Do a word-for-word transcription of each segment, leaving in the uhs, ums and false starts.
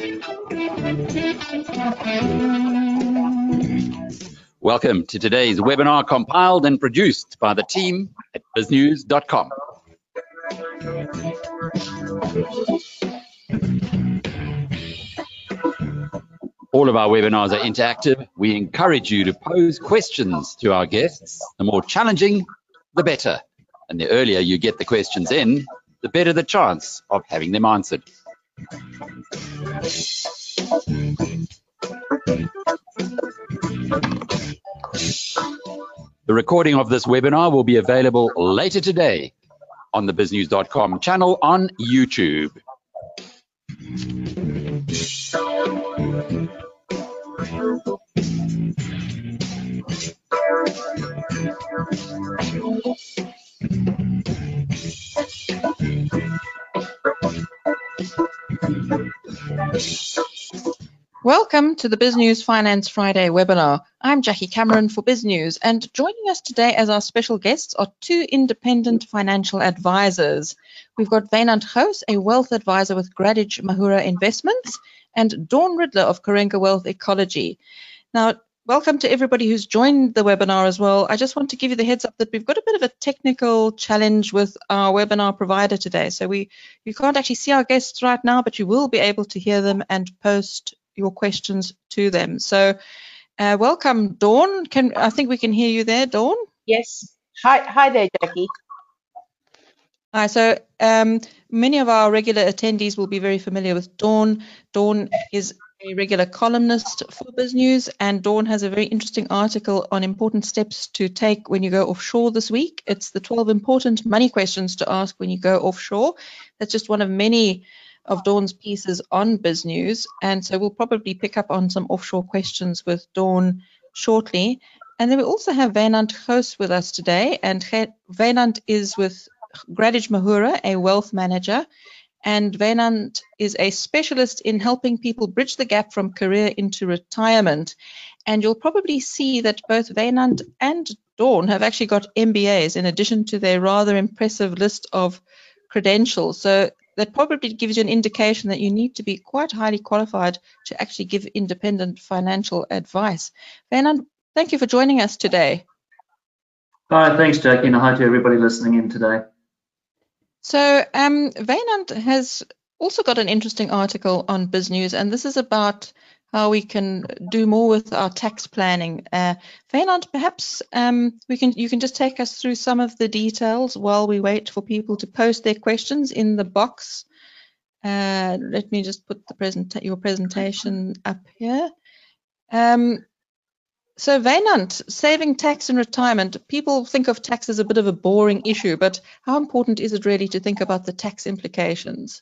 Welcome to today's webinar, compiled and produced by the team at biz news dot com. All of our webinars are interactive. We encourage you to pose questions to our guests. The more challenging, the better. And the earlier you get the questions in, the better the chance of having them answered. The recording of this webinar will be available later today on the biz news dot com channel on YouTube. Welcome to the BizNews Finance Friday webinar. I'm Jackie Cameron for BizNews, and joining us today as our special guests are two independent financial advisors. We've got Wynand Gous, a wealth advisor with Gradich Mahura Investments, and Dawn Riddler of Karenga Wealth Ecology. Now, welcome to everybody who's joined the webinar as well. I just want to give you the heads up that we've got a bit of a technical challenge with our webinar provider today. So we you can't actually see our guests right now, but you will be able to hear them and post your questions to them. So uh, welcome, Dawn. Can I think we can hear you there, Dawn? Yes. Hi, hi there, Jackie. Hi. So um, many of our regular attendees will be very familiar with Dawn. Dawn is a regular columnist for BizNews, and Dawn has a very interesting article on important steps to take when you go offshore this week. It's the twelve important money questions to ask when you go offshore. That's just one of many of Dawn's pieces on BizNews, and so we'll probably pick up on some offshore questions with Dawn shortly. And then we also have Wynand Gous with us today, and Wynand is with Gradich Mahura, a wealth manager, and Wynand is a specialist in helping people bridge the gap from career into retirement. And you'll probably see that both Wynand and Dawn have actually got M B As in addition to their rather impressive list of credentials. So that probably gives you an indication that you need to be quite highly qualified to actually give independent financial advice. Wynand, thank you for joining us today. Hi, thanks, Jackie, and hi to everybody listening in today. So um, Wynand has also got an interesting article on BizNews, and this is about how we can do more with our tax planning. Uh, Wynand, perhaps um, we can you can just take us through some of the details while we wait for people to post their questions in the box. Uh, let me just put the present your presentation up here. Um, so Wynand, saving tax in retirement. People think of tax as a bit of a boring issue, but how important is it really to think about the tax implications?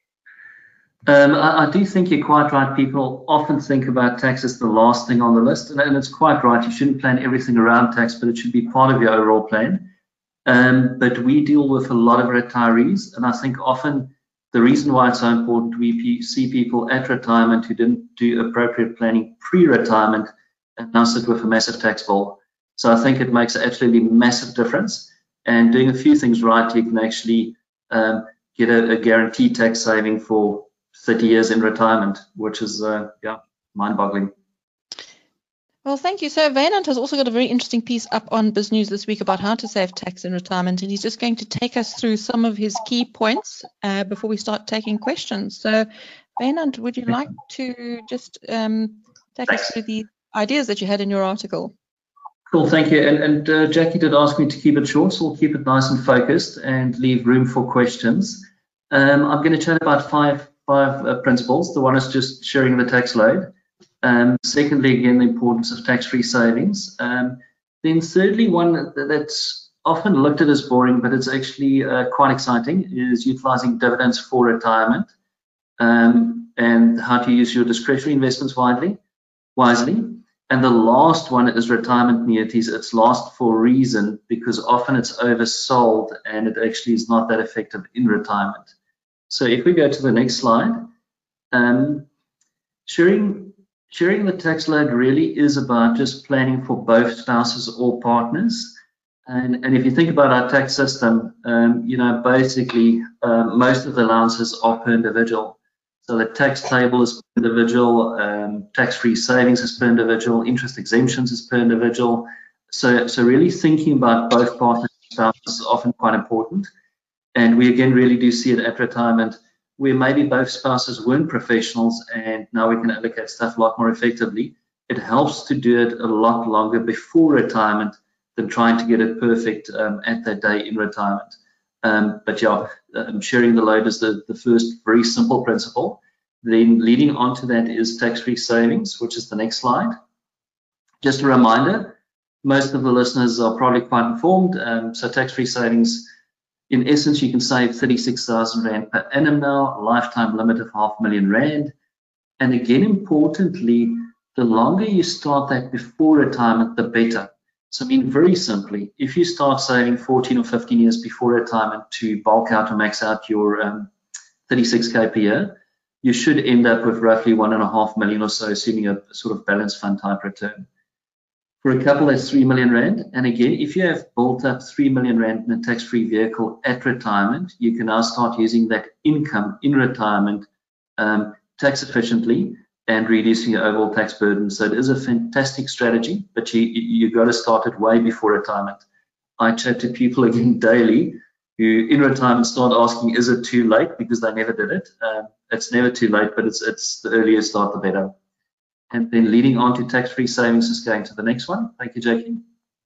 Um, I, I do think you're quite right. People often think about tax as the last thing on the list, and, and it's quite right. You shouldn't plan everything around tax, but it should be part of your overall plan. Um, but we deal with a lot of retirees, and I think often the reason why it's so important, we see people at retirement who didn't do appropriate planning pre-retirement and now sit with a massive tax bill. So I think it makes an absolutely massive difference, and doing a few things right, you can actually um, get a, a guaranteed tax saving for thirty years in retirement, which is uh, yeah, mind-boggling. Well, thank you. So Wynand has also got a very interesting piece up on BizNews this week about how to save tax in retirement, and he's just going to take us through some of his key points uh, before we start taking questions. So Wynand, would you like to just um, take Thanks. us through the ideas that you had in your article? Cool, thank you. And, and uh, Jackie did ask me to keep it short, so we'll keep it nice and focused and leave room for questions. Um, I'm going to chat about five Five uh, principles. The one is just sharing the tax load. Um, secondly, again, the importance of tax-free savings. Um, then thirdly, one that's often looked at as boring, but it's actually uh, quite exciting, is utilizing dividends for retirement, um, and how to use your discretionary investments widely, wisely. And the last one is retirement annuities. It's last for a reason, because often it's oversold and it actually is not that effective in retirement. So if we go to the next slide, um, sharing, sharing the tax load really is about just planning for both spouses or partners. And, and if you think about our tax system, um, you know, basically uh, most of the allowances are per individual. So the tax table is per individual, um, tax-free savings is per individual, interest exemptions is per individual. So, so really thinking about both partners and spouses is often quite important. And we again really do see it at retirement, where maybe both spouses weren't professionals and now we can allocate stuff a lot more effectively. It helps to do it a lot longer before retirement than trying to get it perfect um, at that day in retirement. Um, but yeah, um, sharing the load is the, the first very simple principle. Then leading on to that is tax-free savings, which is the next slide. Just a reminder, most of the listeners are probably quite informed. Um, so tax-free savings, in essence, you can save thirty-six thousand rand per annum now, a lifetime limit of half a million rand. And again, importantly, the longer you start that before retirement, the better. So I mean, very simply, if you start saving fourteen or fifteen years before retirement to bulk out or max out your um, thirty-six K per year, you should end up with roughly one and a half million or so, assuming a sort of balanced fund type return. For a couple, that's three million rand. And again, if you have built up three million rand in a tax-free vehicle at retirement, you can now start using that income in retirement um, tax efficiently and reducing your overall tax burden. So it is a fantastic strategy, but you you got to start it way before retirement. I chat to people again daily who in retirement start asking, is it too late? Because they never did it. Um, it's never too late, but it's it's the earlier you start, the better. And then leading on to tax-free savings is going to the next one. Thank you, Jackie.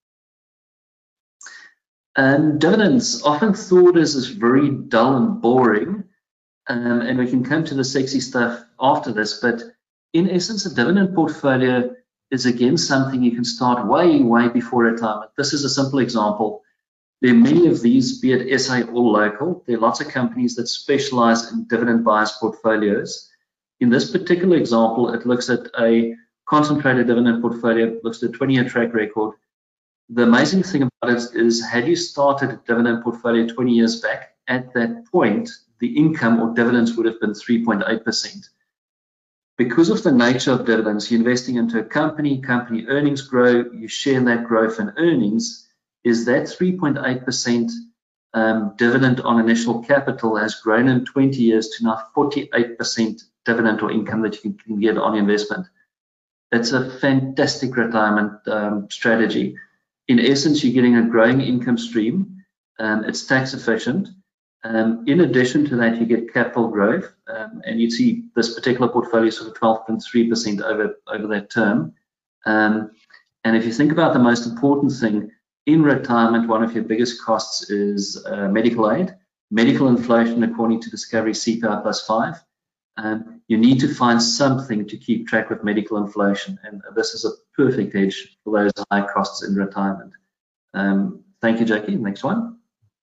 And dividends, often thought as is very dull and boring, um, and we can come to the sexy stuff after this, but in essence, a dividend portfolio is again something you can start way, way before retirement. This is a simple example. There are many of these, be it S A or local. There are lots of companies that specialize in dividend bias portfolios. In this particular example, it looks at a concentrated dividend portfolio, looks at a twenty year track record. The amazing thing about it is, had you started a dividend portfolio twenty years back, at that point, the income or dividends would have been three point eight percent. Because of the nature of dividends, you're investing into a company, company earnings grow, you share in that growth and earnings, is that three point eight percent um, dividend on initial capital has grown in twenty years to now forty-eight percent dividend or income that you can, can get on investment. It's a fantastic retirement um, strategy. In essence, you're getting a growing income stream. Um, it's tax efficient. Um, in addition to that, you get capital growth, um, and you see this particular portfolio sort of twelve point three percent over, over that term. Um, and if you think about the most important thing, in retirement, one of your biggest costs is uh, medical aid. Medical inflation, according to Discovery C P I plus five. Um, you need to find something to keep track of medical inflation, and this is a perfect hedge for those high costs in retirement. Um, thank you, Jackie. Next one.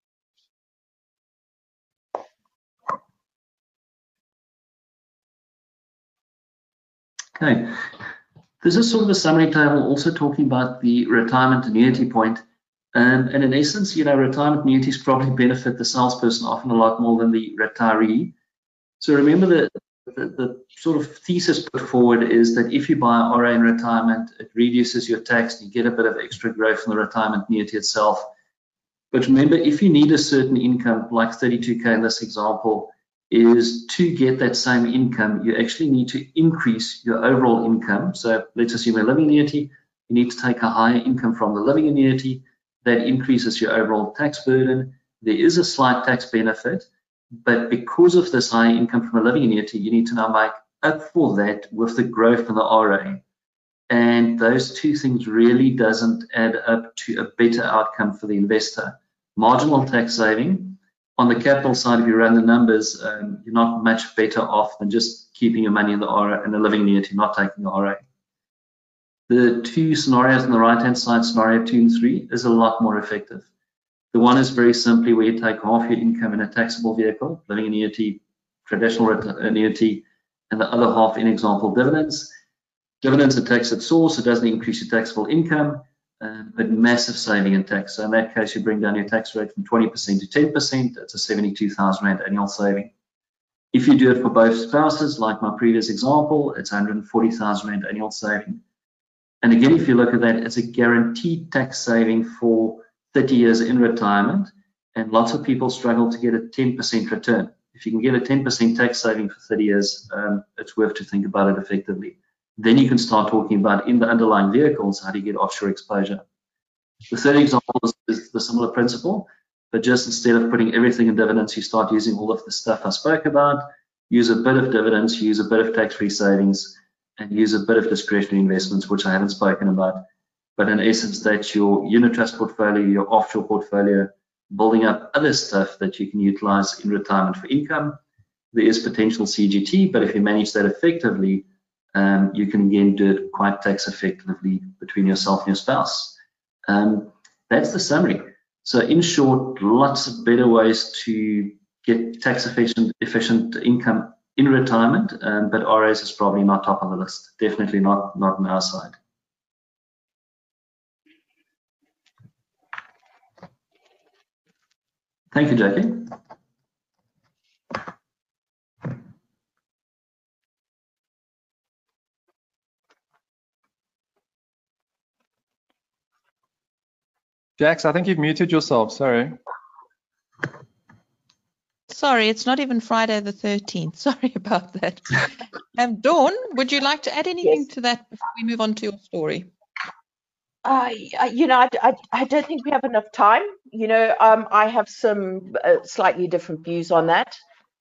Okay, this is sort of a summary table also talking about the retirement annuity point. Um, and in essence, you know, retirement annuities probably benefit the salesperson often a lot more than the retiree. So remember the, the, the sort of thesis put forward is that if you buy an R A in retirement, it reduces your tax, you get a bit of extra growth from the retirement annuity itself. But remember, if you need a certain income, like thirty-two K in this example, is to get that same income, you actually need to increase your overall income. So let's assume a living annuity, you need to take a higher income from the living annuity. That increases your overall tax burden. There is a slight tax benefit, but because of this high income from a living annuity, you need to now make up for that with the growth in the R A. And those two things really doesn't add up to a better outcome for the investor. Marginal tax saving, on the capital side, if you run the numbers, um, you're not much better off than just keeping your money in the R A and the living annuity, not taking the R A. The two scenarios on the right-hand side, scenario two and three, is a lot more effective. The one is very simply where you take half your income in a taxable vehicle, living annuity, traditional annuity, and the other half in example dividends. Dividends are taxed at source, it doesn't increase your taxable income, um, but massive saving in tax. So in that case, you bring down your tax rate from twenty percent to ten percent, that's a seventy-two thousand rand annual saving. If you do it for both spouses, like my previous example, it's one hundred forty thousand rand annual saving. And again, if you look at that, it's a guaranteed tax saving for thirty years in retirement, and lots of people struggle to get a ten percent return. If you can get a ten percent tax saving for thirty years, um, it's worth to think about it effectively. Then you can start talking about in the underlying vehicles, how do you get offshore exposure? The third example is, is the similar principle, but just instead of putting everything in dividends, you start using all of the stuff I spoke about, use a bit of dividends, use a bit of tax-free savings, and use a bit of discretionary investments, which I haven't spoken about. But in essence, that's your unit trust portfolio, your offshore portfolio, building up other stuff that you can utilize in retirement for income. There is potential C G T, but if you manage that effectively, um, you can again do it quite tax effectively between yourself and your spouse. Um, that's the summary. So in short, lots of better ways to get tax efficient, efficient income in retirement, um, but R As is probably not top of the list. Definitely not, not on our side. Thank you, Jackie. Jax, I think you've muted yourself, sorry. Sorry, it's not even Friday the thirteenth. Sorry about that. Um, Dawn, would you like to add anything Yes. to that before we move on to your story? Uh, you know, I, I, I don't think we have enough time. You know, um, I have some uh, slightly different views on that.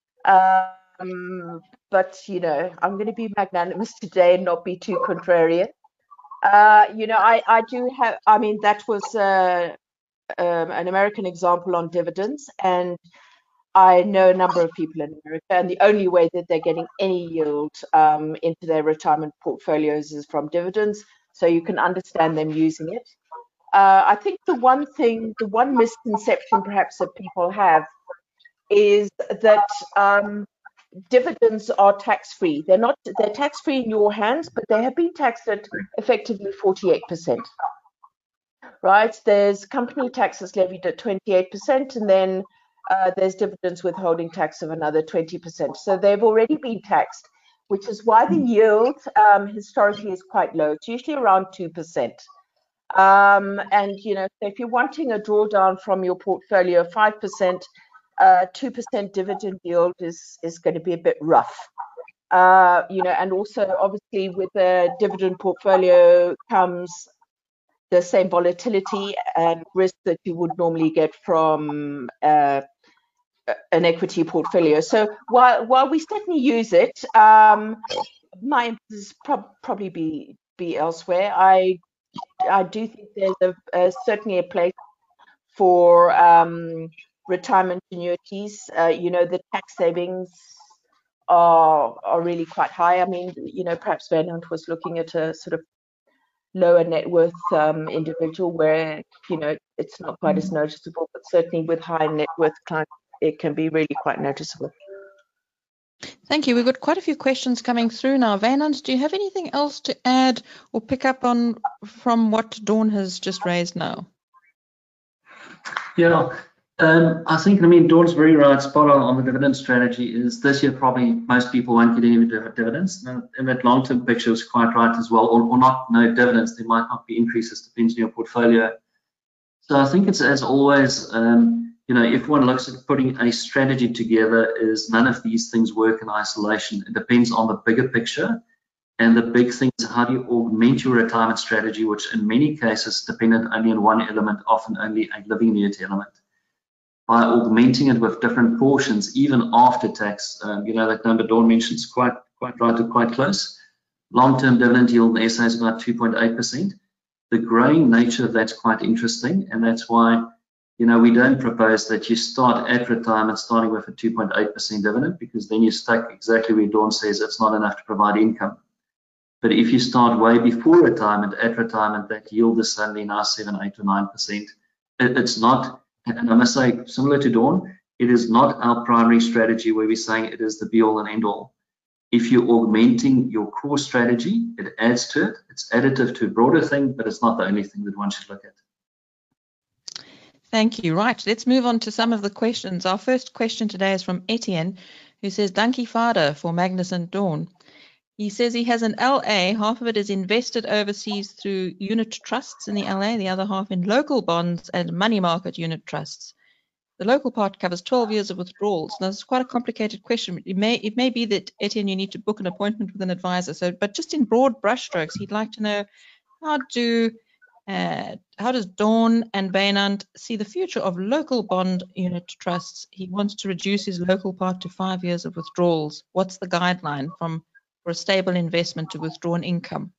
Um, but, you know, I'm going to be magnanimous today and not be too contrarian. Uh, you know, I, I do have, I mean, that was uh, um, an American example on dividends. And I know a number of people in America, and the only way that they're getting any yield um, into their retirement portfolios is from dividends. So you can understand them using it. Uh, I think the one thing, the one misconception perhaps that people have is that um, dividends are tax-free. They're not, they're tax-free in your hands, but they have been taxed at effectively forty-eight percent. Right? There's company taxes levied at twenty-eight percent, and then uh, there's dividends withholding tax of another twenty percent. So they've already been taxed, which is why the yield um, historically is quite low. It's usually around two percent. Um, and, you know, if you're wanting a drawdown from your portfolio, five percent, uh, two percent dividend yield is, is going to be a bit rough. Uh, you know, and also obviously with a dividend portfolio comes the same volatility and risk that you would normally get from uh, an equity portfolio. So while while we certainly use it, um, my emphasis prob probably be be elsewhere. I I do think there's a, a certainly a place for um, retirement annuities. Uh, you know, the tax savings are are really quite high. I mean, you know, perhaps Wynand was looking at a sort of lower net worth um, individual where, you know, it's not quite as noticeable, but certainly with high net worth clients, it can be really quite noticeable. Thank you. We've got quite a few questions coming through now. Wynand, do you have anything else to add or pick up on from what Dawn has just raised now? Yeah, um, I think, I mean, Dawn's very right, spot on on the dividend strategy. Is this year probably most people won't get any dividends. And that long-term picture is quite right as well, or, or not no dividends. There might not be increases, depends on your portfolio. So I think it's, as always, um, you know, if one looks at putting a strategy together, is none of these things work in isolation. It depends on the bigger picture. And the big thing is, how do you augment your retirement strategy, which in many cases dependent only on one element, often only a living annuity element. By augmenting it with different portions, even after tax, um, you know, that number Dawn mentions quite quite right or quite close. Long-term dividend yield in S A is about two point eight percent. The growing nature of that's quite interesting, and that's why, you know, we don't propose that you start at retirement starting with a two point eight percent dividend, because then you're stuck exactly where Dawn says it's not enough to provide income. But if you start way before retirement, at retirement, that yield is suddenly now seven, eight, or nine percent. It, it's not, and I must say, similar to Dawn, it is not our primary strategy where we're saying it is the be-all and end-all. If you're augmenting your core strategy, it adds to it. It's additive to a broader thing, but it's not the only thing that one should look at. Thank you. Right, let's move on to some of the questions. Our first question today is from Etienne, who says, Dankie Vader for Magnus and Dawn. He says he has an L A, half of it is invested overseas through unit trusts in the L A, the other half in local bonds and money market unit trusts. The local part covers twelve years of withdrawals. Now, this is quite a complicated question. It may it may be that, Etienne, you need to book an appointment with an advisor. So, but just in broad brushstrokes, he'd like to know how do uh, how does Dawn and Wynand see the future of local bond unit trusts? He wants to reduce his local part to five years of withdrawals. What's the guideline from for a stable investment to withdrawn income?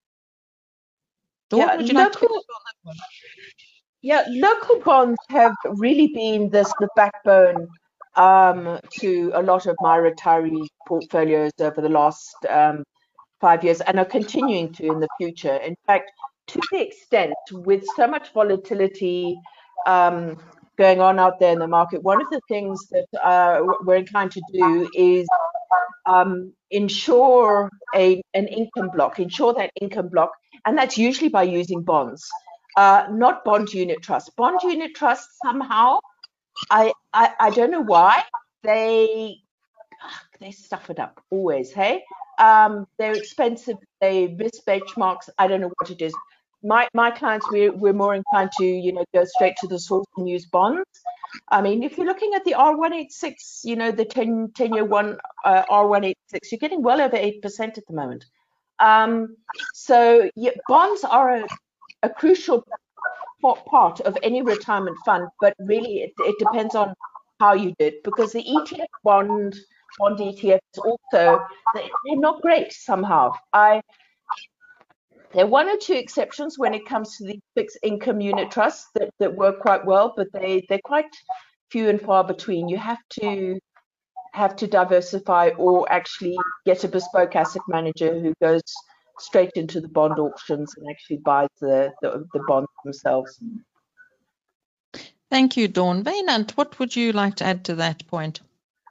Dawn, Yeah, would you like to local- comment on that one? Yeah, local bonds have really been this the backbone um, to a lot of my retiree portfolios over the last um, five years and are continuing to in the future. In fact, to the extent with so much volatility um, going on out there in the market, one of the things that uh, we're inclined to do is um, ensure a, an income block, ensure that income block, and that's usually by using bonds. Uh, not bond unit trusts. Bond unit trusts somehow, I, I I don't know why they they stuff it up always. Hey, um, they're expensive. They miss benchmarks. I don't know what it is. My my clients, we're we're more inclined to you know go straight to the source and use bonds. I mean, if you're looking at the R one eighty-six, you know the ten year one uh, R one eighty-six, you're getting well over eight percent at the moment. Um, so yeah, bonds are a a crucial part of any retirement fund, but really it, it depends on how you do it, because the E T F bond bond E T Fs also they, they're not great somehow. I there are one or two exceptions when it comes to the fixed income unit trusts that, that work quite well, but they they're quite few and far between. You have to have to diversify or actually get a bespoke asset manager who goes straight into the bond auctions and actually buys the, the, the bonds themselves. Thank you, Dawn. Wynand, what would you like to add to that point?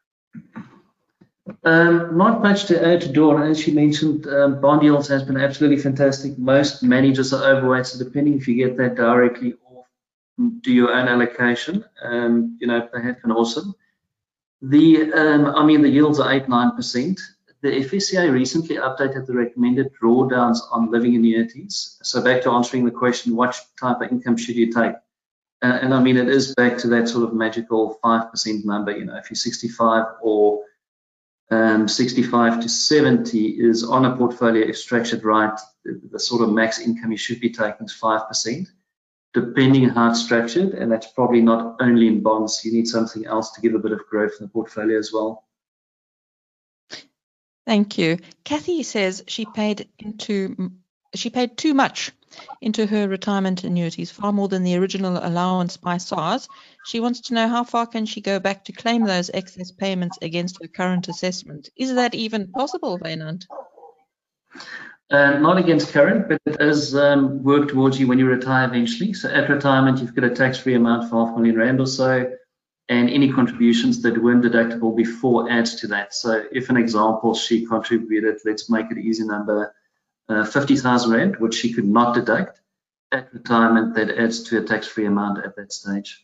Um, not much to add to Dawn. As she mentioned, um, bond yields has been absolutely fantastic. Most managers are overweight, so depending if you get that directly or do your own allocation, um, you know, they have been awesome. The, um, I mean, the yields are eight, nine percent. The F S C A recently updated the recommended drawdowns on living annuities. So back to answering the question, what type of income should you take? Uh, and I mean, it is back to that sort of magical five percent number. You know, if you're sixty-five or um, sixty-five to seventy is on a portfolio, if structured right, the, the sort of max income you should be taking is five percent, depending on how it's structured. And that's probably not only in bonds. You need something else to give a bit of growth in the portfolio as well. Thank you. Kathy says she paid into she paid too much into her retirement annuities, far more than the original allowance by SARS. She wants to know how far can she go back to claim those excess payments against her current assessment. Is that even possible, Wynand? Uh, not against current, but it does um, work towards you when you retire eventually. So at retirement, you've got a tax-free amount for half a million rand or so, and any contributions that weren't deductible before adds to that. So if an example, she contributed, let's make it easy number, uh, fifty thousand rand, which she could not deduct, at retirement, that adds to a tax-free amount at that stage.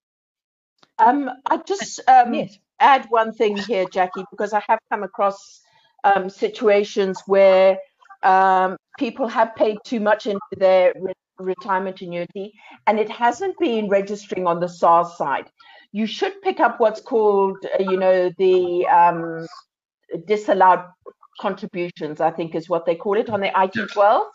Um, I just um, Yes. add one thing here, Jackie, because I have come across um, situations where um, people have paid too much into their re retirement annuity, and it hasn't been registering on the SARS side. You should pick up what's called, uh, you know, the um, disallowed contributions, I think is what they call it, on the I T twelve.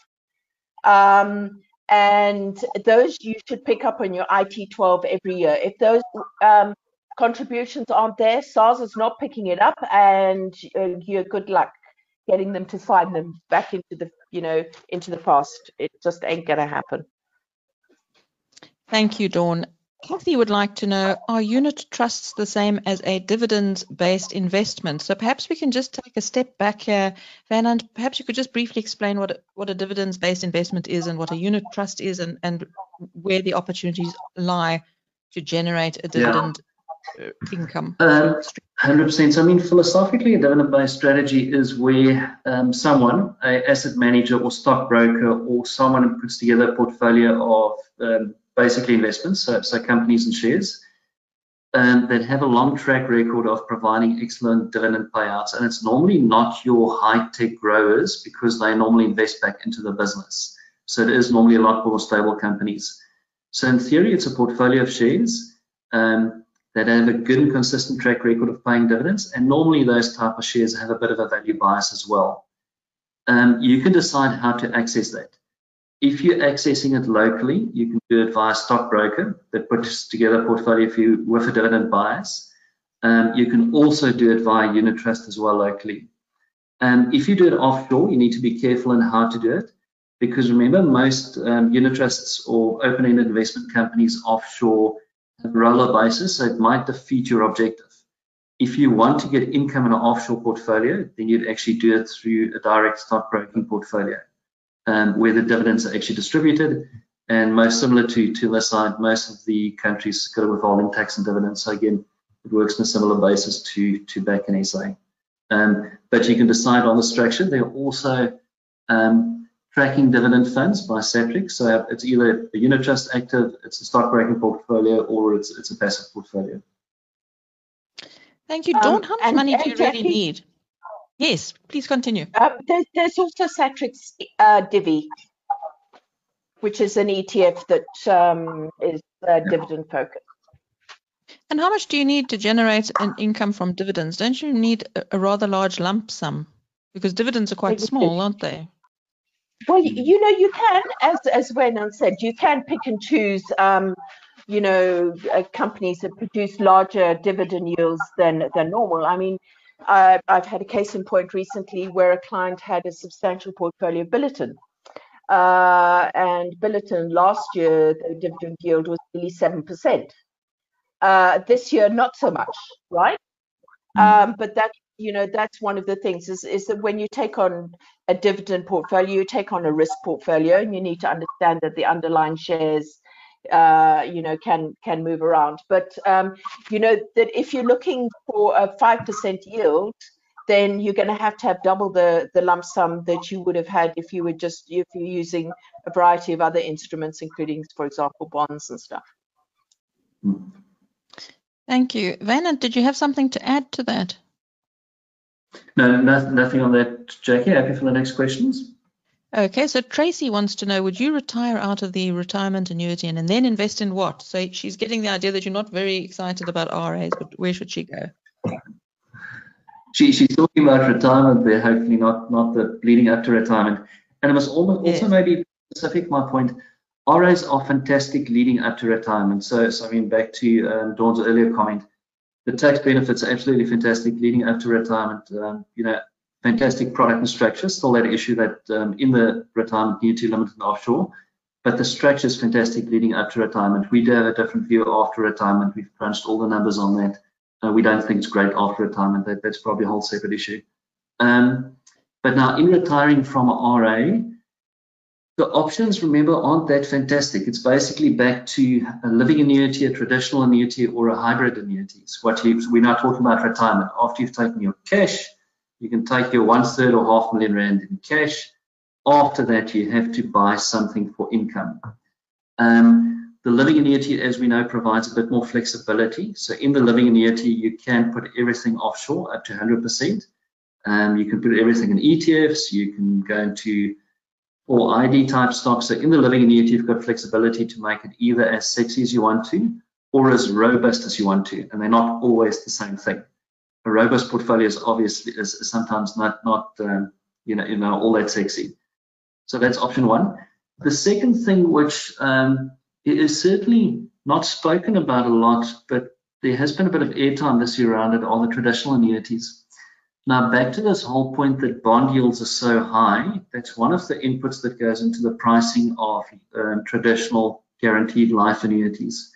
Um, and those you should pick up on your I T twelve every year. If those um, contributions aren't there, SARS is not picking it up, and uh, you're good luck getting them to find them back into the, you know, into the past. It just ain't gonna happen. Thank you, Dawn. Kathy would like to know, are unit trusts the same as a dividends-based investment? So perhaps we can just take a step back here, Wynand. Perhaps you could just briefly explain what, what a dividends-based investment is and what a unit trust is, and, and where the opportunities lie to generate a dividend yeah. income. Um, one hundred percent. So, I mean, philosophically, a dividend-based strategy is where um, someone, an asset manager or stockbroker, or someone puts together a portfolio of um, basically investments, so, so companies and shares, um, that have a long track record of providing excellent dividend payouts. And it's normally not your high-tech growers, because they normally invest back into the business. So it is normally a lot more stable companies. So in theory, it's a portfolio of shares um, that have a good and consistent track record of paying dividends, and normally those type of shares have a bit of a value bias as well. Um, you can decide how to access that. If you're accessing it locally, you can do it via a stockbroker that puts together a portfolio for you with a dividend bias. Um, you can also do it via unit trust as well locally. Um, if you do it offshore, you need to be careful in how to do it, because remember, most um, unit trusts or open-ended investment companies offshore have roller basis, so it might defeat your objective. If you want to get income in an offshore portfolio, then you'd actually do it through a direct stockbroking portfolio, um, where the dividends are actually distributed. And most similar to, to this side, most of the countries got a withholding tax and dividends. So again, it works on a similar basis to, to back in S A. Um, but you can decide on the structure. There are also um, tracking dividend funds by Satrix. So it's either a unit trust active, it's a stockbroking portfolio, or it's, it's a passive portfolio. Thank you, Dawn. Um, How much and- money do and you really Jackie- need? Yes, please continue. Um, there's, there's also Satrix uh, Divi, which is an E T F that um, is uh, dividend focused. And how much do you need to generate an income from dividends? Don't you need a, a rather large lump sum? Because dividends are quite They small, do. aren't they? Well, y- you know, you can, as as Renan said, you can pick and choose. Um, you know, uh, companies that produce larger dividend yields than than normal. I mean, uh, I've had a case in point recently where a client had a substantial portfolio of Billiton, uh, and Billiton last year the dividend yield was nearly seven percent. Uh, this year, not so much, right? Um, but that, you know, that's one of the things is, is that when you take on a dividend portfolio, you take on a risk portfolio, and you need to understand that the underlying shares, uh, you know, can can move around. But, um, you know, that if you're looking for a five percent yield, then you're going to have to have double the, the lump sum that you would have had if you were just, if you're using a variety of other instruments, including, for example, bonds and stuff. Thank you. Wynand, did you have something to add to that? No, no, nothing on that, Jackie. Happy for the next questions. Okay, so Tracy wants to know, would you retire out of the retirement annuity and, and then invest in what? So she's getting the idea that you're not very excited about R As, but where should she go? She, she's talking about retirement there, hopefully not not the leading up to retirement. And I must also, Yes. also maybe specific my point, R As are fantastic leading up to retirement. So, so I mean, back to um, Dawn's earlier comment, the tax benefits are absolutely fantastic leading up to retirement. Um, you know, fantastic product and structure, still that issue that um, in the retirement need to limit and offshore, but the structure is fantastic leading up to retirement. We do have a different view after retirement. We've crunched all the numbers on that. Uh, we don't think it's great after retirement. That, that's probably a whole separate issue. Um, but now in retiring from an R A, the options, remember, aren't that fantastic. It's basically back to a living annuity, a traditional annuity, or a hybrid annuity. It's what you, we're now talking about retirement. After you've taken your cash, you can take your one third or half million rand in cash. After that, you have to buy something for income. Um, the living annuity, as we know, provides a bit more flexibility. So in the living annuity, you can put everything offshore up to one hundred percent. Um, you can put everything in E T Fs. You can go into or I D type stocks. So in the living annuity, you've got flexibility to make it either as sexy as you want to or as robust as you want to, and they're not always the same thing. A robust portfolio is obviously is sometimes not not um, you know you know all that sexy. So that's option one. The second thing, which um, is certainly not spoken about a lot, but there has been a bit of airtime this year around it, are the traditional annuities. Now, back to this whole point that bond yields are so high, that's one of the inputs that goes into the pricing of um, traditional guaranteed life annuities.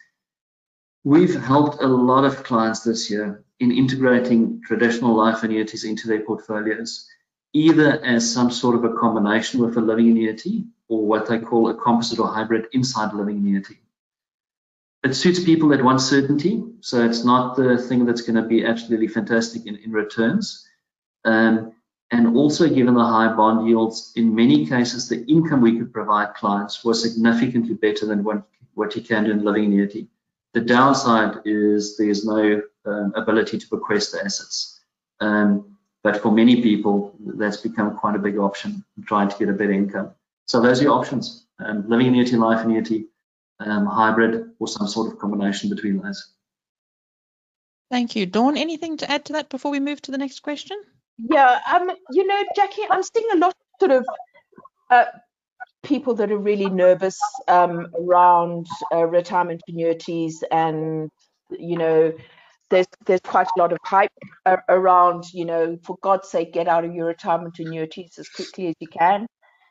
We've helped a lot of clients this year in integrating traditional life annuities into their portfolios, either as some sort of a combination with a living annuity or what they call a composite or hybrid inside living annuity. It suits people that want certainty, so it's not the thing that's going to be absolutely fantastic in, in returns. Um, and also, given the high bond yields, in many cases, the income we could provide clients was significantly better than what, what you can do in living annuity. The downside is there's no um, ability to bequest the assets. Um, but for many people, that's become quite a big option, trying to get a better income. So those are your options, um, living annuity, life annuity, um, hybrid, or some sort of combination between those. Thank you. Dawn, anything to add to that before we move to the next question? Yeah, um, you know, Jackie, I'm seeing a lot of sort of uh, people that are really nervous um, around uh, retirement annuities, and you know, there's there's quite a lot of hype uh, around, you know, for God's sake, get out of your retirement annuities as quickly as you can.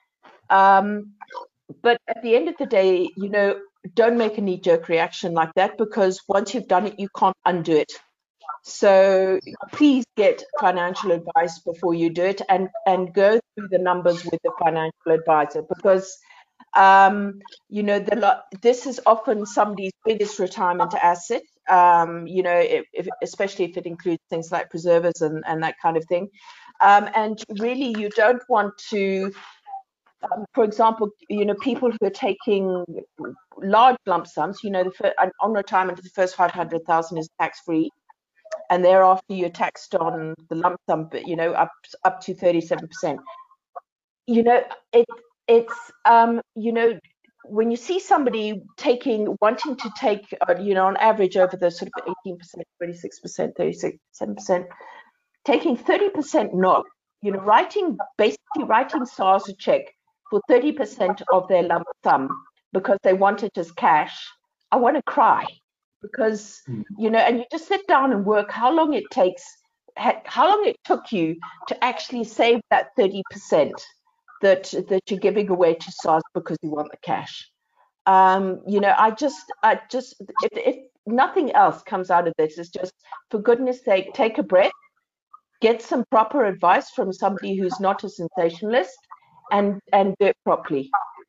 Um, but at the end of the day, you know, don't make a knee-jerk reaction like that, because once you've done it, you can't undo it. So please get financial advice before you do it, and and go through the numbers with the financial advisor, because um, you know, the lot, this is often somebody's biggest retirement asset. Um, you know, if, if, especially if it includes things like preservers and, and that kind of thing. Um, and really, you don't want to, um, for example, you know, people who are taking large lump sums, you know, the first, on retirement, the first five hundred thousand is tax free. And thereafter, you're taxed on the lump sum, but, you know, up, up to thirty-seven percent. You know, it, it's, um, you know, when you see somebody taking, wanting to take, uh, you know, on average over the sort of eighteen percent, twenty-six percent, thirty-seven percent, taking thirty percent not, you know, writing, basically writing S A R S a check for thirty percent of their lump sum because they want it as cash, I want to cry. Because, you know, and you just sit down and work how long it takes, how long it took you to actually save that thirty percent that that you're giving away to S A R S because you want the cash. Um, you know, I just, I just, if, if nothing else comes out of this, it's just, for goodness sake, take a breath, get some proper advice from somebody who's not a sensationalist, and and do it properly.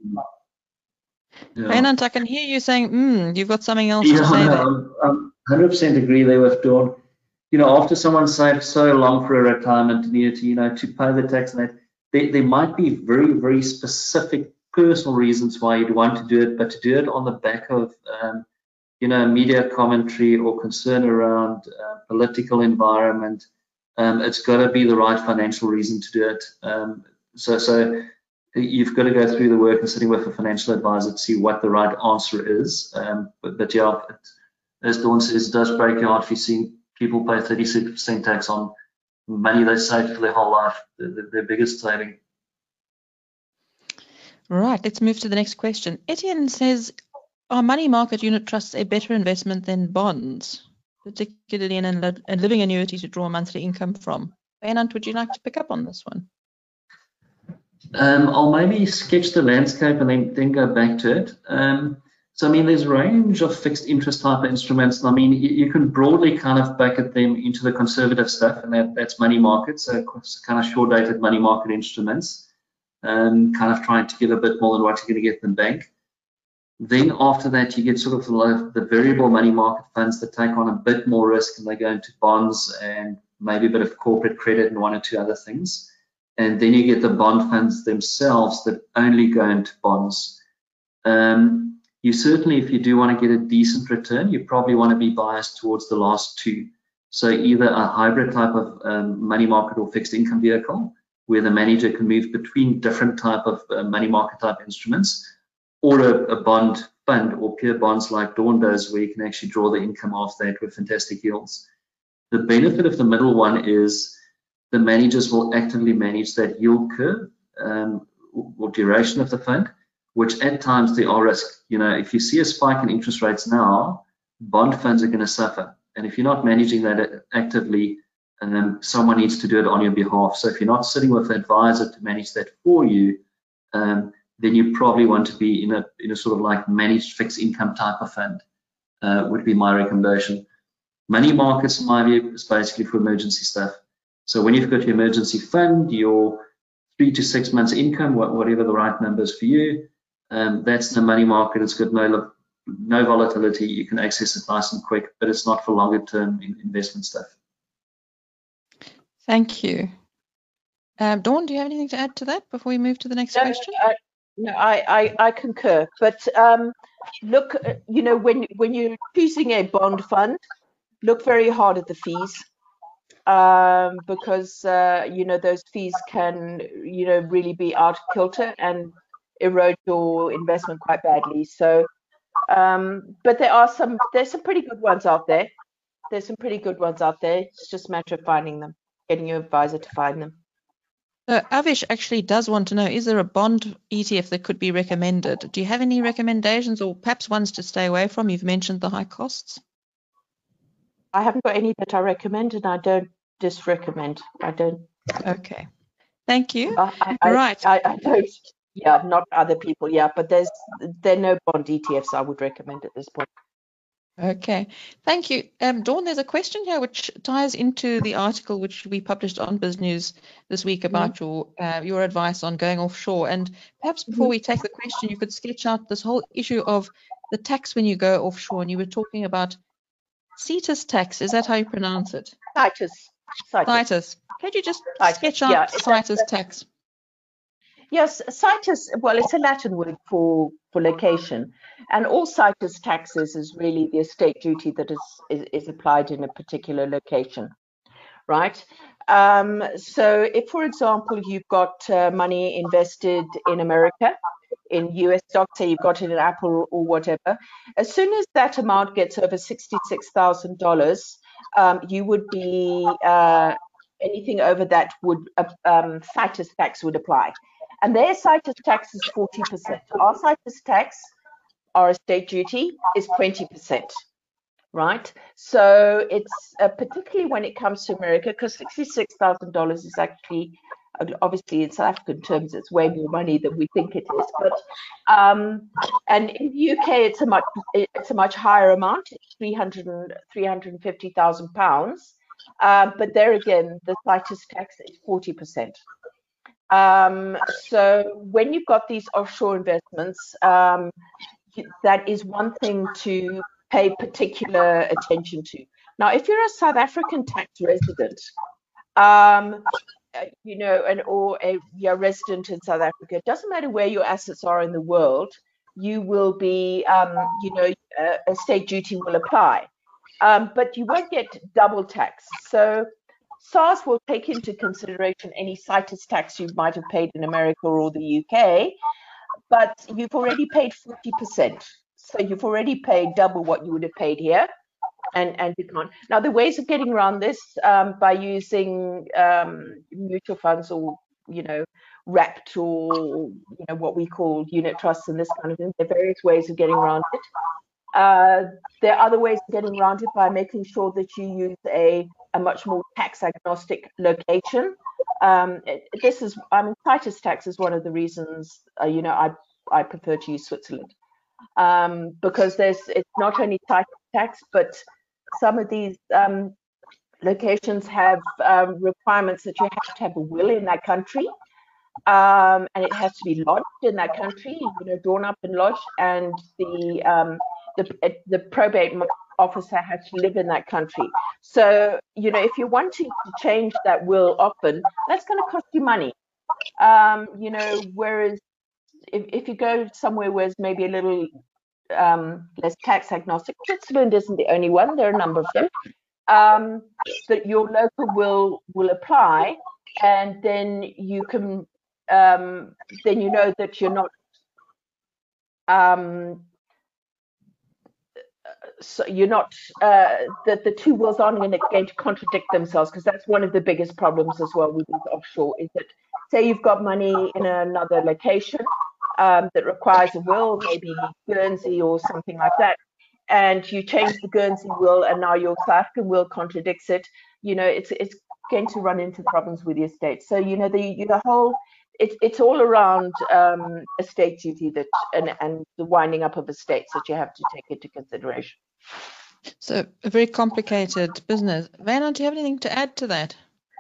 Yeah. Fernand, I can hear you saying, mm, you've got something else yeah, to say no, there. I'm, I'm one hundred percent agree there with Dawn. You know, after someone saved so long for a retirement annuity, you know, to pay the tax and that, there, there might be very, very specific personal reasons why you'd want to do it, but to do it on the back of, um, you know, media commentary or concern around uh, political environment, um, it's got to be the right financial reason to do it. Um, so, so you've got to go through the work and sitting with a financial advisor to see what the right answer is. Um, but, but yeah, it, as Dawn says, it does break your heart if you see people pay thirty-six percent tax on money they saved for their whole life, their, their biggest saving. Right, let's move to the next question. Etienne says, are money market unit trusts a better investment than bonds, particularly in a, a living annuity to draw monthly income from? Fernand, would you like to pick up on this one? Um, I'll maybe sketch the landscape and then, then go back to it. Um, so, I mean, there's a range of fixed interest type of instruments. And I mean, you, you can broadly kind of bucket them into the conservative stuff, and that, that's money markets, so kind of short-dated money market instruments, um, kind of trying to give a bit more than what you're going to get in the bank. Then after that, you get sort of the, the variable money market funds that take on a bit more risk, and they go into bonds and maybe a bit of corporate credit and one or two other things. And then you get the bond funds themselves that only go into bonds. Um, you certainly, if you do want to get a decent return, you probably want to be biased towards the last two. So either a hybrid type of um, money market or fixed income vehicle, where the manager can move between different type of uh, money market type instruments, or a, a bond fund or pure bonds like Dawn does, where you can actually draw the income off that with fantastic yields. The benefit of the middle one is the managers will actively manage that yield curve um, or duration of the fund, which at times there are risks. You know, if you see a spike in interest rates now, bond funds are going to suffer. And if you're not managing that actively, um, someone needs to do it on your behalf. So if you're not sitting with an advisor to manage that for you, um, then you probably want to be in a, in a sort of like managed fixed income type of fund, uh, would be my recommendation. Money markets, in my view, is basically for emergency stuff. So when you've got your emergency fund, your three to six months income, whatever the right number is for you, um, that's the money market. It's got no, no volatility. You can access it nice and quick, but it's not for longer term investment stuff. Thank you. Um, Dawn, do you have anything to add to that before we move to the next no, question? I, no, I, I, I concur. But um, look, you know, when, when you're choosing a bond fund, look very hard at the fees. Um, because uh, you know, those fees can, you know, really be out of kilter and erode your investment quite badly. So, um, but there are some, there's some pretty good ones out there there's some pretty good ones out there. It's just a matter of finding them, getting your advisor to find them. So Avish actually does want to know, is there a bond E T F that could be recommended? Do you have any recommendations or perhaps ones to stay away from? You've mentioned the high costs. I haven't got any that I recommend, and I don't disrecommend. I don't. Okay. Thank you. I, I, right. I, I don't. Yeah, not other people. Yeah, but there's there are no bond E T Fs I would recommend at this point. Okay, thank you. Um, Dawn, there's a question here which ties into the article which we published on BizNews this week about mm-hmm. your uh, your advice on going offshore. And perhaps before mm-hmm. we take the question, you could sketch out this whole issue of the tax when you go offshore. And you were talking about CITES tax. Is that how you pronounce it? CITES. CITES. CITES. Could you just CITES. sketch out yeah, CITES a, tax? Yes, CITES, well, it's a Latin word for, for location. And all CITES taxes is really the estate duty that is, is, is applied in a particular location, right? Um, so if, for example, you've got uh, money invested in America, in U S stocks, say you've got it in Apple or whatever, as soon as that amount gets over sixty-six thousand dollars, um, you would be, uh, anything over that would, uh, um, CITES tax would apply. And their CITES tax is forty percent. Our CITES tax, our estate duty, is twenty percent, right? So it's uh, particularly when it comes to America, because sixty-six thousand dollars is actually, obviously in South African terms, it's way more money than we think it is. But um, and in the U K, it's a much it's a much higher amount, it's three hundred fifty thousand pounds. Uh, but there again, the CITES tax is forty percent. Um, so when you've got these offshore investments, um, that is one thing to pay particular attention to. Now, if you're a South African tax resident, um, you know, and or a you're a resident in South Africa, it doesn't matter where your assets are in the world, you will be, um, you know, a, a state duty will apply, um, but you won't get double tax. So SARS will take into consideration any CITES tax you might have paid in America or the U K, but you've already paid forty percent. So you've already paid double what you would have paid here, and, and you can't. Now, the ways of getting around this um, by using um, mutual funds or, you know, wrapped or, you know, what we call unit trusts and this kind of thing. There are various ways of getting around it. Uh, there are other ways of getting around it by making sure that you use a, a much more tax agnostic location. Um, it, this is, I mean, CITES tax is one of the reasons, uh, you know, I, I prefer to use Switzerland. Um, because there's, it's not only CITES tax, but some of these um, locations have um, requirements that you have to have a will in that country. Um, and it has to be lodged in that country, you know, drawn up and lodged, and the um, the the probate officer has to live in that country. So, you know, if you're wanting to change that will often, that's going to cost you money. Um, you know, whereas if if you go somewhere where it's maybe a little um, less tax agnostic, Switzerland isn't the only one. There are a number of them. Um, that your local will will apply, and then you can. Um, then you know that you're not um, so you're not uh, that the two wills aren't going to, going to contradict themselves, because that's one of the biggest problems as well with these offshore, is that say you've got money in another location um, that requires a will, maybe Guernsey or something like that, and you change the Guernsey will and now your South African will contradicts it, you know, it's it's going to run into problems with the estate. So, you know, the the whole It's it's all around um, estate duty that and, and the winding up of estates that you have to take into consideration. So a very complicated business. Werner, do you have anything to add to that?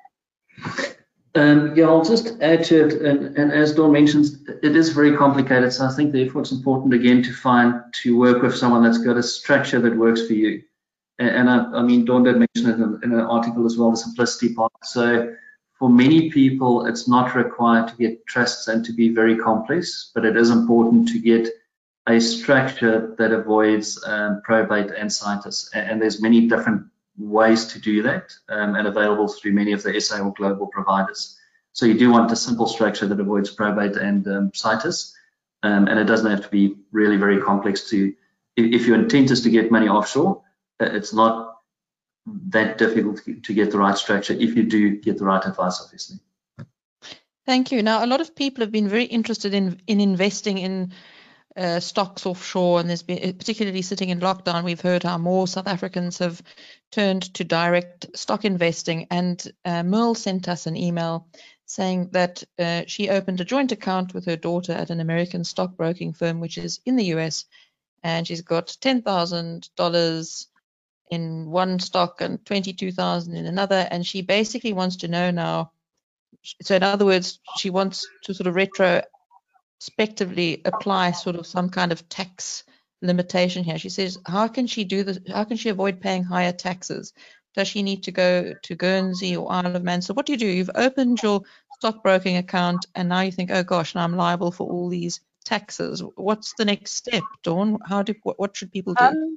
Um, yeah, I'll just add to it. And, and as Dawn mentions, it is very complicated. So I think therefore it's important again to find to work with someone that's got a structure that works for you. And, and I, I mean, Dawn did mention it in, in an article as well, the simplicity part. So for many people, it's not required to get trusts and to be very complex, but it is important to get a structure that avoids um, probate and CITES. And, and there's many different ways to do that um, and available through many of the S A or global providers. So you do want a simple structure that avoids probate and um, CITES, um, and it doesn't have to be really very complex to, if, if your intent is to get money offshore, it's not that difficult to get the right structure if you do get the right advice, obviously. Thank you. Now, a lot of people have been very interested in in investing in uh, stocks offshore, and there's been, particularly sitting in lockdown, we've heard how more South Africans have turned to direct stock investing. And uh, Merle sent us an email saying that uh, she opened a joint account with her daughter at an American stockbroking firm, which is in the U S, and she's got ten thousand dollars in one stock and twenty-two thousand dollars in another, and she basically wants to know now. So in other words, she wants to sort of retrospectively apply sort of some kind of tax limitation here. She says, how can she do this? How can she avoid paying higher taxes? Does she need to go to Guernsey or Isle of Man? So what do you do? You've opened your stockbroking account and now you think, oh gosh, now I'm liable for all these taxes. What's the next step, Dawn? How do what, what should people do? Um,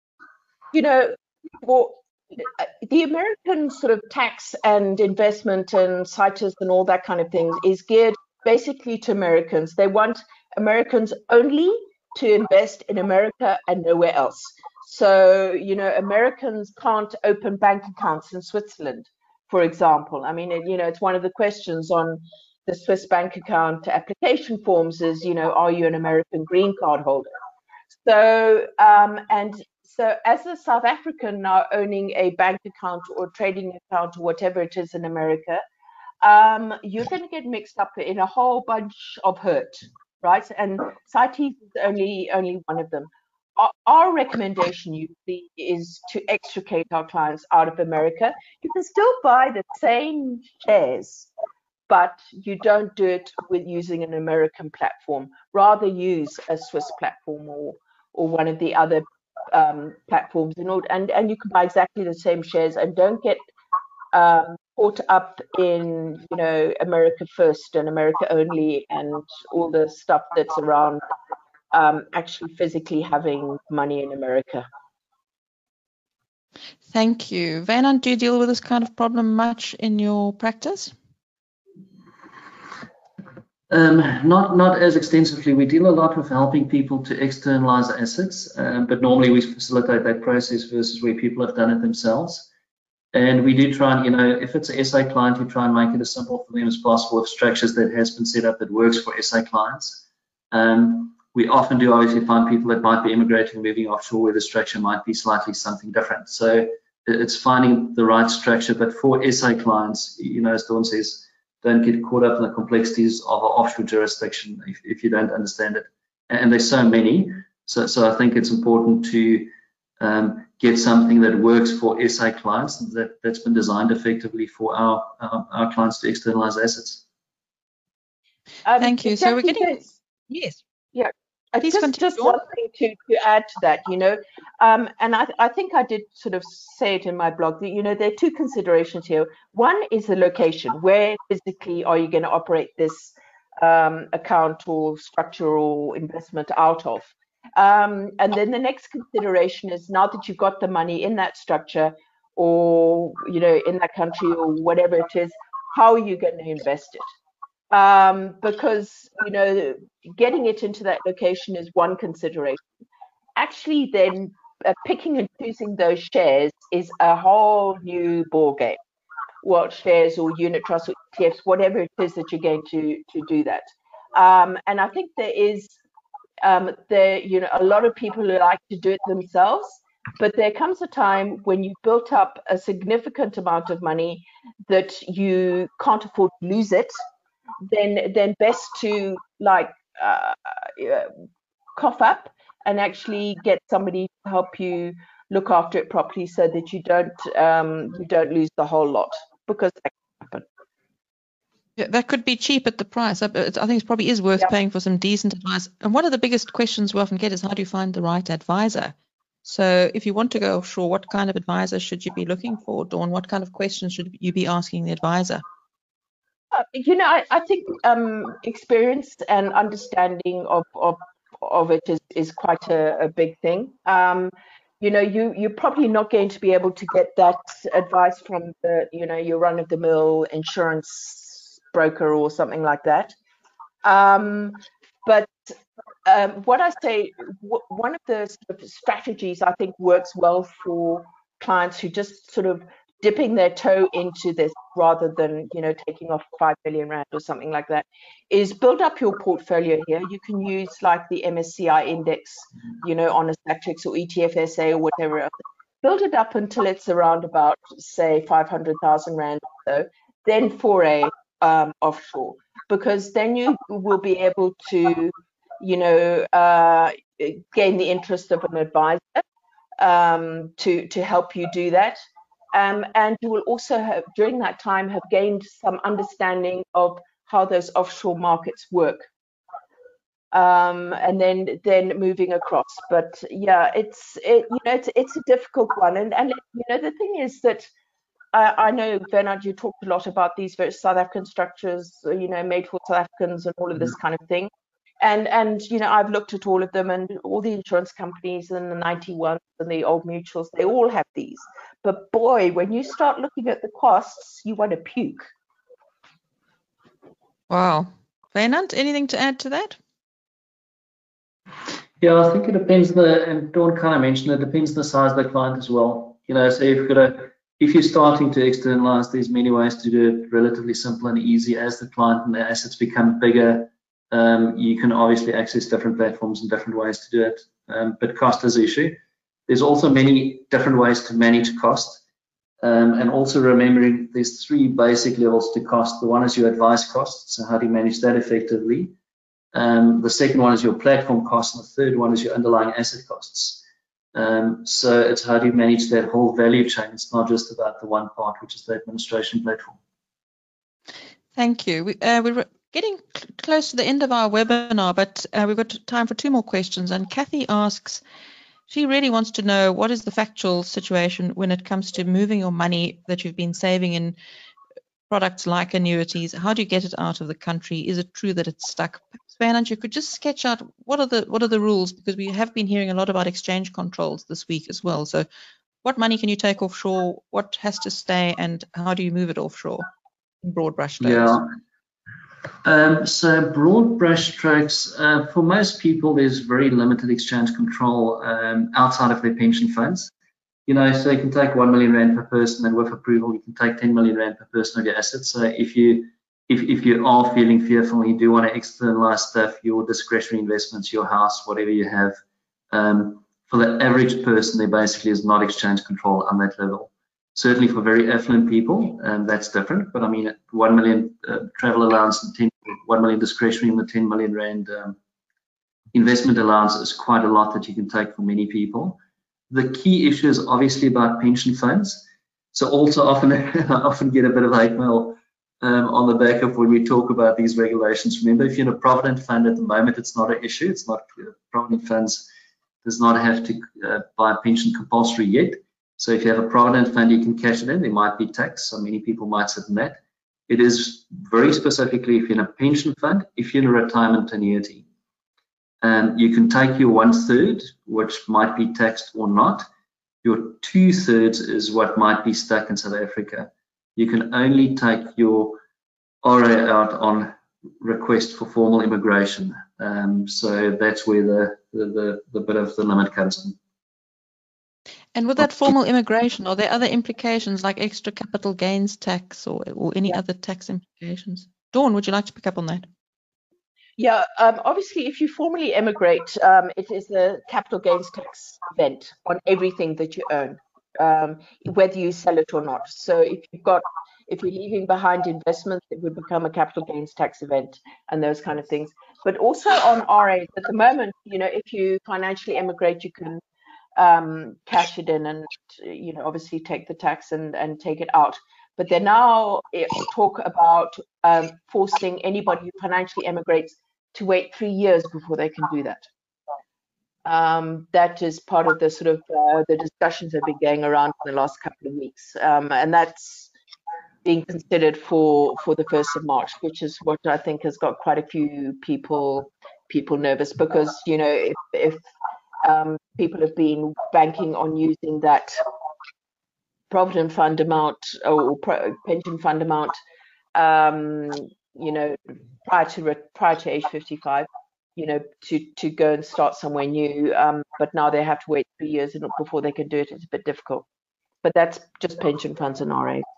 you know, well, the American sort of tax and investment and CITES and all that kind of thing is geared basically to Americans. They want Americans only to invest in America and nowhere else. So, you know, Americans can't open bank accounts in Switzerland, for example. I mean, it, you know, it's one of the questions on the Swiss bank account application forms is, you know, are you an American green card holder? So, um, and so as a South African now owning a bank account or trading account or whatever it is in America, um, you're going to get mixed up in a whole bunch of hurt, right? And CITES is only, only one of them. Our, our recommendation usually is to extricate our clients out of America. You can still buy the same shares, but you don't do it with using an American platform. Rather use a Swiss platform or or one of the other um, platforms in order, and, and you can buy exactly the same shares and don't get um, caught up in, you know, America first and America only and all the stuff that's around um, actually physically having money in America. Thank you. Wynand, do you deal with this kind of problem much in your practice? Um, not not as extensively. We deal a lot with helping people to externalize assets, um, but normally we facilitate that process versus where people have done it themselves. And we do try and, you know, if it's an S A client, you try and make it as simple for them as possible with structures that has been set up that works for S A clients. Um, we often do obviously find people that might be immigrating and moving offshore where the structure might be slightly something different. So it's finding the right structure, but for S A clients, you know, as Dawn says, don't get caught up in the complexities of an offshore jurisdiction if, if you don't understand it. And there's so many. So, so I think it's important to um, get something that works for S A clients that, that's been designed effectively for our, our, our clients to externalize assets. Um, Thank you. So we're getting, yes. Yeah. Please just, continue. just one thing to, to add to that, you know, um, and I, I think I did sort of say it in my blog that, you know, there are two considerations here. One is the location. Where physically are you going to operate this um, account or structure or investment out of? Um, and then the next consideration is, now that you've got the money in that structure or, you know, in that country or whatever it is, how are you going to invest it? Um, because, you know, getting it into that location is one consideration. Actually, then uh, picking and choosing those shares is a whole new ball game. What shares or unit trusts or E T Fs, whatever it is that you're going to to do that. Um, and I think there is, um, there, you know, a lot of people who like to do it themselves. But there comes a time when you've built up a significant amount of money that you can't afford to lose it. Then, then best to like uh, uh, cough up and actually get somebody to help you look after it properly, so that you don't um, you don't lose the whole lot, because that can happen. Yeah, that could be cheap at the price. I, I think it probably is worth Yep. paying for some decent advice. And one of the biggest questions we often get is, how do you find the right advisor? So if you want to go offshore, what kind of advisor should you be looking for, Dawn? What kind of questions should you be asking the advisor? Uh, you know, I, I think um, experience and understanding of of, of it is, is quite a, a big thing. Um, you know, you you're probably not going to be able to get that advice from the, you know, your run-of-the-mill insurance broker or something like that. Um, but um, what I say, w one of the sort of strategies I think works well for clients who just sort of dipping their toe into this rather than, you know, taking off five million rand or something like that, is build up your portfolio here. You can use like the M S C I index, you know, on a Satrix or E T F S A or whatever else. Build it up until it's around about, say, five hundred thousand rand or so, then foray um, offshore, because then you will be able to, you know, uh, gain the interest of an advisor um, to, to help you do that. Um, and you will also have, during that time, have gained some understanding of how those offshore markets work. Um, and then then moving across. But yeah, it's it, you know, it's it's a difficult one. And and you know, the thing is that I, I know, Bernard, you talked a lot about these various South African structures, you know, made for South Africans and all of this kind of thing. And and you know, I've looked at all of them, and all the insurance companies and the ninety-ones and the old mutuals, they all have these. But boy, when you start looking at the costs, you want to puke. Wow. Wynand, anything to add to that? Yeah, I think it depends. The and Dawn kind of mentioned it depends on the size of the client as well. You know, so if you've got a if you're starting to externalize, there's many ways to do it relatively simple and easy. As the client and the assets become bigger, um, you can obviously access different platforms and different ways to do it. Um, but cost is an issue. There's also many different ways to manage cost. Um, and also remembering there's three basic levels to cost. The one is your advice costs, so how do you manage that effectively? Um, the second one is your platform costs, and the third one is your underlying asset costs. Um, so it's how do you manage that whole value chain? It's not just about the one part, which is the administration platform. Thank you. We, uh, we're getting cl close to the end of our webinar, but uh, we've got time for two more questions. And Kathy asks, she really wants to know what is the factual situation when it comes to moving your money that you've been saving in products like annuities. How do you get it out of the country? Is it true that it's stuck? Wynand, you could just sketch out what are the what are the rules, because we have been hearing a lot about exchange controls this week as well. So what money can you take offshore? What has to stay, and how do you move it offshore in broad brush strokes? Yeah. Um, so broad brush strokes, uh, for most people, there's very limited exchange control um, outside of their pension funds. You know, so you can take one million rand per person, and with approval, you can take ten million rand per person of your assets. So if you if if you are feeling fearful and you do want to externalize stuff, your discretionary investments, your house, whatever you have, um, for the average person, there basically is not exchange control on that level. Certainly for very affluent people, um, that's different. But I mean, one million uh, travel allowance and ten, one million discretionary and the ten million rand um, investment allowance is quite a lot that you can take for many people. The key issue is obviously about pension funds. So also often, I often get a bit of hate mail um, on the back of when we talk about these regulations. Remember, if you're in a provident fund at the moment, it's not an issue. It's not clear. Provident funds does not have to uh, buy pension compulsory yet. So if you have a provident fund, you can cash it in. There might be tax, so many people might sit in that. It is very specifically if you're in a pension fund, if you're in a retirement annuity. Um, you can take your one third, which might be taxed or not. Your two thirds is what might be stuck in South Africa. You can only take your R A out on request for formal immigration. Um, so that's where the, the, the, the bit of the limit comes in. And with that formal immigration, are there other implications like extra capital gains tax or, or any Yeah. other tax implications? Dawn, would you like to pick up on that? Yeah, um, obviously, if you formally emigrate, um, it is a capital gains tax event on everything that you own, um, whether you sell it or not. So if you've got, if you're leaving behind investments, it would become a capital gains tax event and those kind of things. But also on R As at the moment, you know, if you financially emigrate, you can um, cash it in and, you know, obviously take the tax and, and take it out. But they now talk about um, forcing anybody who financially emigrates to wait three years before they can do that. Um, that is part of the sort of uh, the discussions that have been going around in the last couple of weeks, um, and that's being considered for for the first of March, which is what I think has got quite a few people people nervous, because you know if if um, people have been banking on using that provident fund amount or pension fund amount, um, you know, prior to prior to age fifty-five, you know, to to go and start somewhere new. Um, but now they have to wait three years before they can do it. It's a bit difficult. but that's just pension funds and R As.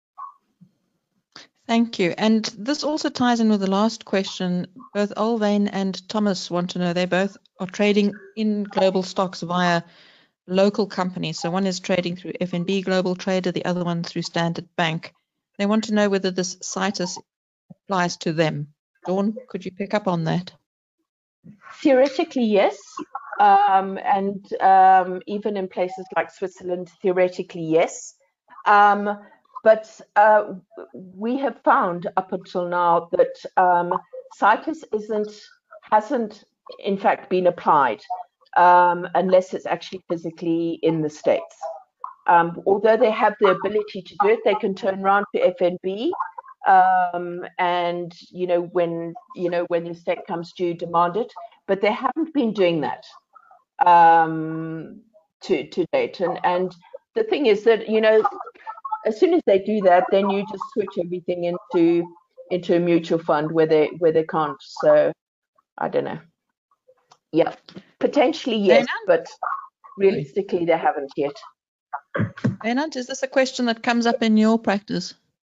Thank you. And this also ties in with the last question. Both Olvain and Thomas want to know, they both are trading in global stocks via local companies. So one is trading through F N B Global Trader, the other one through Standard Bank. They want to know whether this CITES applies to them. Dawn, could you pick up on that? Theoretically, yes. Um, and um, even in places like Switzerland, theoretically, yes. Um, but uh, we have found up until now that um, CITES isn't, hasn't in fact been applied um, unless it's actually physically in the States. Um, although they have the ability to do it, they can turn around to F N B um, and, you know, when, you know, when the estate comes to demand it, but they haven't been doing that um, to, to date. And, and the thing is that, you know, as soon as they do that, then you just switch everything into into a mutual fund where they where they can't. So I don't know. Yeah, potentially yes, but realistically they haven't yet. Wynand, is this a question that comes up in your practice?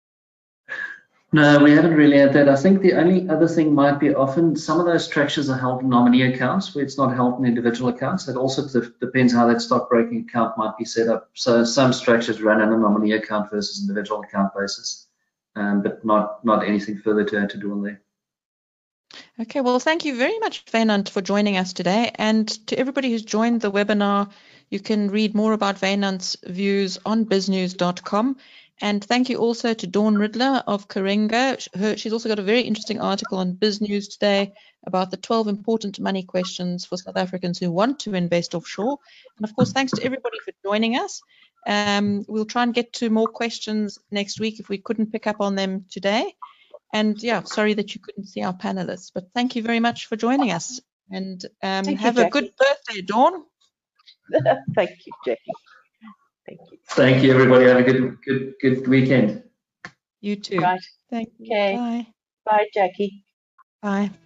No, we haven't really had that. I think the only other thing might be often some of those structures are held in nominee accounts where it's not held in individual accounts. It also depends how that stockbroking account might be set up. So some structures run on a nominee account versus individual account basis, um, but not not anything further to add to do on there. Okay, well, thank you very much, Wynand, for joining us today. And to everybody who's joined the webinar, you can read more about Wynand's views on biznews dot com. And thank you also to Dawn Riddler of Karenga. Her, she's also got a very interesting article on BizNews today about the twelve important money questions for South Africans who want to invest offshore. And of course, thanks to everybody for joining us. Um, we'll try and get to more questions next week if we couldn't pick up on them today. And yeah, sorry that you couldn't see our panelists, but thank you very much for joining us. And um, have you, a good birthday, Dawn. Thank you, Jackie. Thank you. Thank you, everybody. Have a good, good, good weekend. You too. Right. Thank you. Okay. Bye. Bye, Jackie. Bye.